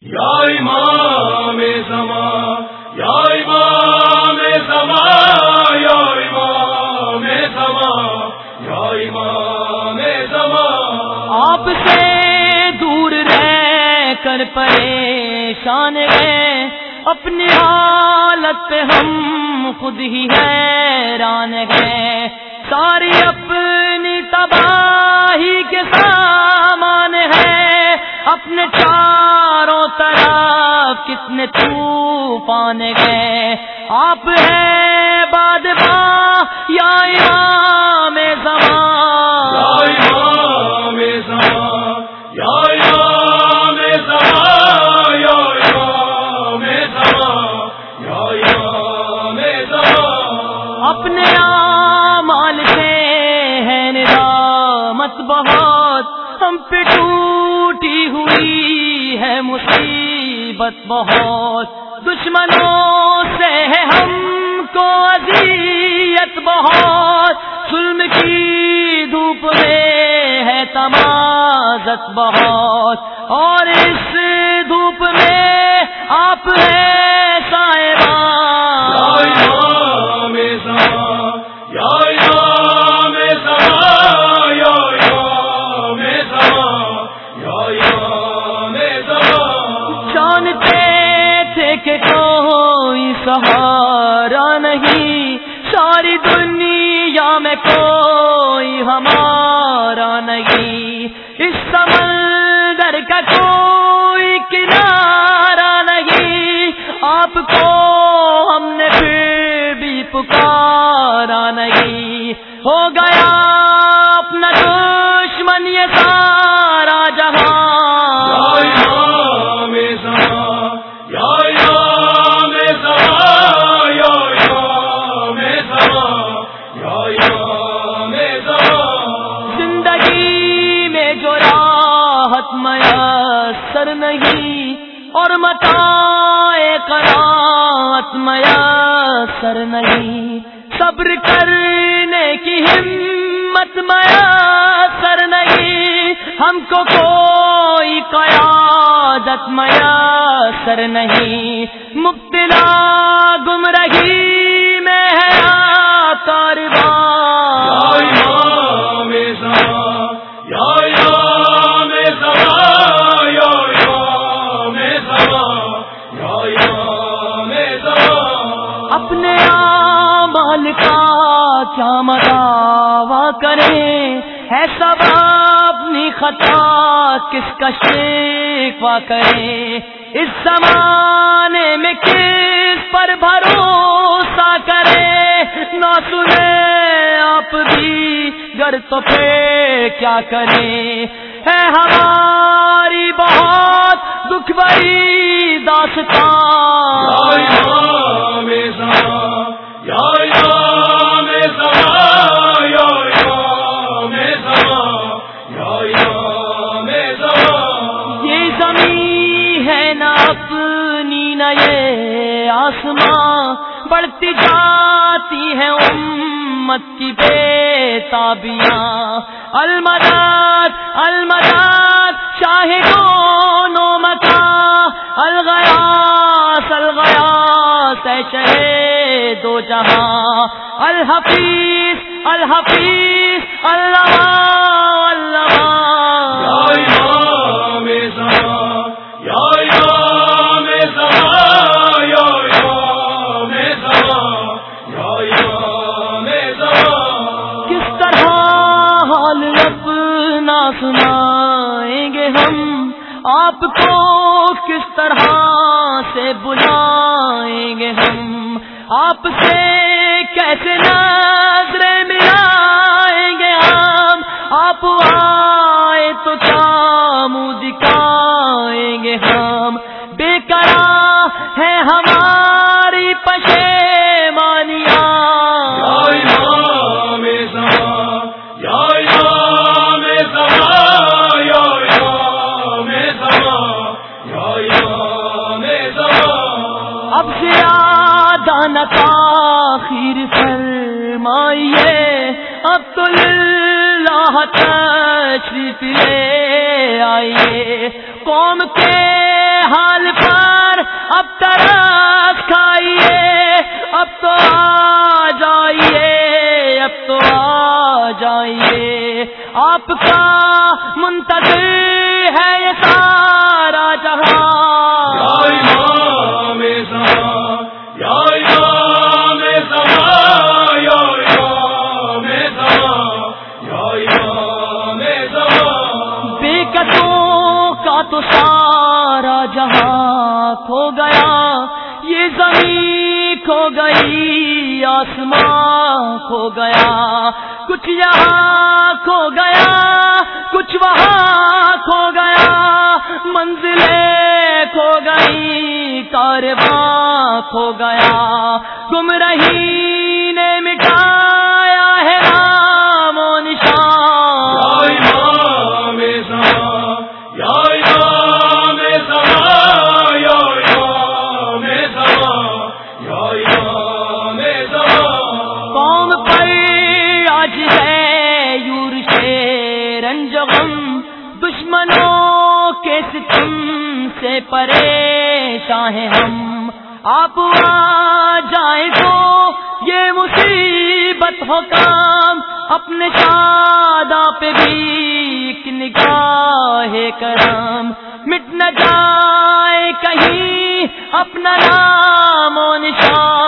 یا امام زمان یا امام زمان یا امام زمان یا امام زمان آپ سے دور رہ کر پریشان ہیں، اپنی حالت پہ ہم خود ہی حیران ہیں، ساری اپنی تباہی کے سامان ہے، اپنے چاروں طرف کتنے طوفان گئے، آپ ہیں بادشاہ یا امام زمان یا امام زمان یا امام زمان یا امام زمان یا امام زمان اپنے اعمال سے ہے ندامت بہت، ہم پہ ٹوٹی ہوئی ہے مصیبت بہت، دشمنوں سے ہے ہم کو اذیت بہت، ظلم کی دھوپ میں ہے تمازت بہت، اور اس دھوپ میں آپ ہیں صاحبان یا امام زمان یا امام زمان یا امام زمان یا امام زمان جانتے تھے کہ کوئی سہارا نہیں، ساری دنیا میں کوئی ہمارا نہیں، اس سمندر کا کوئی کنارہ نہیں، آپ کو ہم نے پھر بھی پکارا نہیں، ہو گیا اپنا دشمن یہ سارا جہان یا امام زمان یا امام زمان یا امام زمان یا امام زمان زندگی میں جو راحت میسر نہیں اور متاع قناعت میسر نہیں، صبر کرنے کی ہمت میسر نہیں، ہم کو کوئی قیادت میسر نہیں، مبتلا گمراہی میں ہے کاروان یا امام زمان یا امام زمان یا امام زمان یا امام زمان اپنے اعمال کا کیا مداوا کریں، ہے سب اپنی خطا کس کا شکوہ کریں، اس زمانے میں کس پر بھروسہ کریں، نہ سنیں آپ بھی گر تو پھر کیا کریں، ہے ہماری بہت دکھ بھری داستان یا امام زمان یا امام زمان یا امام زمان یا امام زمان یہ زمین ہے نہ اپنی نہ یہ آسماں، بڑھتی جاتی ہے امت کی بے تابیاں، المداد المداد شاہ دونوں مکان، الغیاث الغیاث اے شہ دو جہاں، الحفیظ الحفیظ اللہ اللہ یا امام زمان یا امام زمان یا امام زمان یا امام زمان کس طرح حال اپنا سنائیں گے ہم، آپ کو کس طرح سے بلائیں گے ہم، آپ سے کیسے نظریں ملائیں گے ہم، آپ آئے تو کیا منہ دکھائیں گے ہم، بے قرار ہے ہماری پشیمانیاں یا امام زمان یا امام زمان یا امام زمان یا امام زمان اب زیادہ نہ تاخیر فرمائیے، اب تو للہ تشریف لے آئیے، قوم کے حال پر اب ترس کھائیے، اب تو آ جائیے، اب تو آ جائیے، آپ کا منتظر ہے یہ سارا جہاں۔ یا امام زمان، یا امام زمان، یا امام زمان، یا امام زمان۔ بے قدروں کا تو سارا جہاں کھو گیا، یہ زمین کھو گئی، آسمان کھو گیا، کچھ یہاں کھو گیا، کچھ وہاں کھو گیا، منزلیں کھو گئی، کارواں کھو گیا، گمراہی نے مٹایا ہے نام و نشان۔ یا امام زمان، یا امام زمان، یا امام زمان، یا امام زمان۔ قوم پر آج ہے یورش رنج غم، دشمنوں کے ستم سے پریشان ہیں ہم، آپ آ جائیں تو یہ مصیبت ہو کام، اپنے شاداں پہ بھی ایک نگاہ کرم، مٹ نہ جائے کہیں اپنا نام و نشان۔